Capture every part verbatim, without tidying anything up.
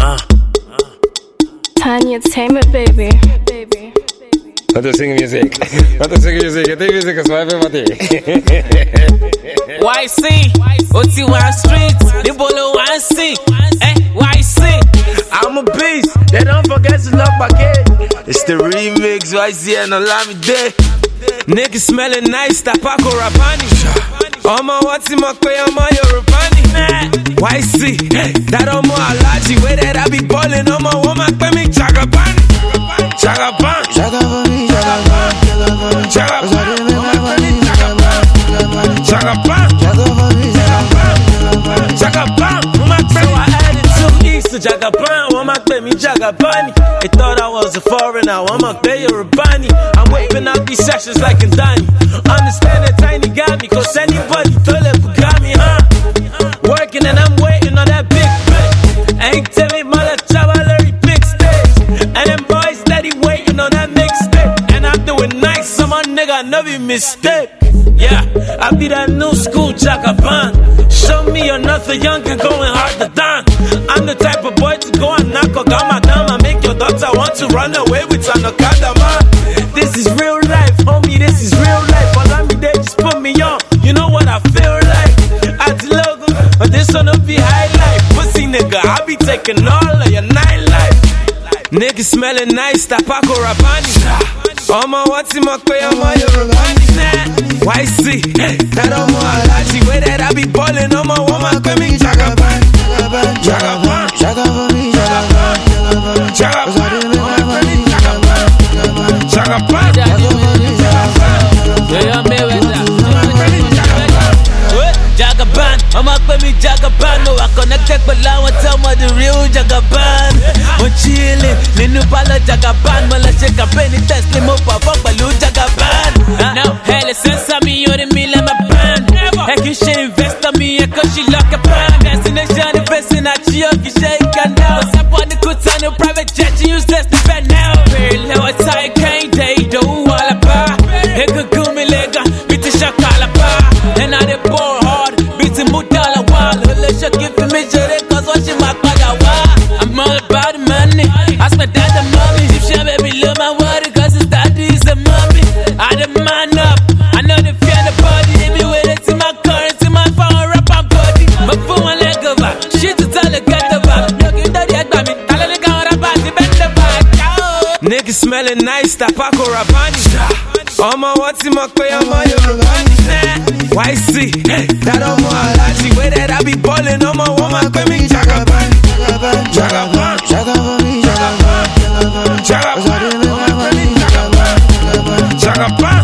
uh, uh. Tiny Entertainment, baby. baby. Let us sing music. Let us sing music. The music is for everybody. Y C, O T Y Streets, the bolo one C. Eh, Y C. I'm a beast. They don't forget to lock my gate. It's the remix, Y C and Olamide. Niggas smelling nice, Tapako Rapani. Omo wati makwe, omo Yorubani. Y C, that omo Alaji. Way that I be ballin', omo woman pay me Jagaban. Jagaban. Jagaban. Jagaban. Jagaban. Jagaban. Jagaban. So I added two E's to Jagaban. Woman pay me Jagabani. They thought I was a foreigner. Woman pay Yorubani. I'm whipping out these sessions like a Danny. Understand that Tiny got me, cause anybody told it got me, huh? Working and I'm waiting on that big bitch. Ain't tell me mother Chavalary big stage. And them boys steady waiting on that mixtape. And I'm doing nice, so my nigga no be mistake. Yeah, I be that new school Jagaban. Show me another younger going hard to down. I'm the type of boy to go and knock a gamma down. I make your daughter want to run away with an okada, man. This is real life, homie, this is real life. All me there, just put me on. You know what I feel like? At the logo, but this one will be highlight. Pussy nigga, I be taking all of your nightlife. Niggas smelling nice, Tapako Rapani. Omo wati makwe, omo Yorubani. Y C, that omo Alaji. Way that I be ballin', omo woman pay me Jagaban. Jagaban. Jagaban. Jagaban. Jagaban. Jagaban. Jagaban, I'ma pay me Jagaban. No, I connected but I want tell me the real Jagaban. I'm chillin', ninu pala Jagaban. Mala shake a penny test, limo pa fuck balu Jagaban. Now, hell, since I'm me, you're the me like my band. Heck, you should invest on me, cause she lock a pan. Destination, investing at you, you shake and down. What's up on the good time, no private jet, you useless to bed now. Real low, it's high, can't they do all about. Heck, a gumi lega, beat the shakala bar. And I the ball hard, beat the mudala wall. Let's just give me jere, cause what she my father wall. I'm all about the money, I spent that the money. If she baby love my water, cause it's daddy is the mommy. I the man up, I know the fear the body. They be waiting to my currency, my phone rap and body. My phone one leg over, shit to tell the get the back. Looking dirty at me, tell the nigga what about the bend the back. Niggas smelling nice, Tapako Rapani. Omo wati makwe, omo Yorubani. Y C, that omo Alaji. Way that I be ballin', omo woman pay me Jagaban. Jagaban. Jagaban. Jagaban. Jagaban. Jagaban.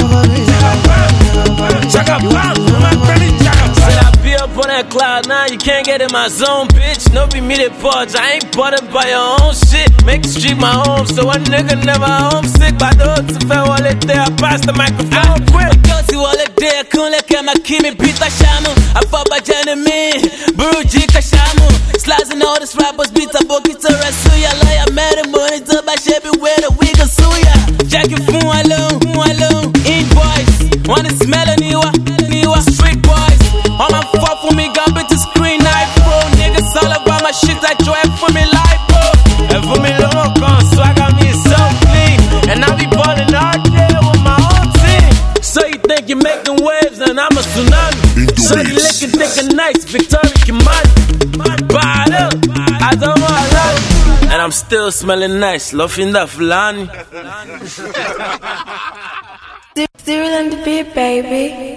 Jagaban. Said I be up on that cloud now, you can't get in my zone, bitch. No be me that budge, I ain't bothered by your own shit. Make the street my home, so a nigga never homesick. By the hood to fair wallet there, I pass the microphone quick. Guilty wallet there, kunle kema kimi pita shamu. I fought by Janami, Buruji Kashamu. Slicing all these rappers, beat a boki to Rasuya. Lawyer mad and money to my shabby where the wig of Suya. Jackie Fun alone, Fun alone. Invoice, wanna smell a niwa, niwa. Street boys, all my fuck for me, got bit to screen iPhone. Niggas all about my shit, I drive for me life, bro. And for me, long gone, so I got me so clean. And I be ballin' all day with my own team. So you think you're making waves, and I'm a tsunami. So you licking, thinking nice, Victoria Kimani. Bad up, I don't know I love you. And I'm still smelling nice, loving that Fulani. Zero on the beat, baby.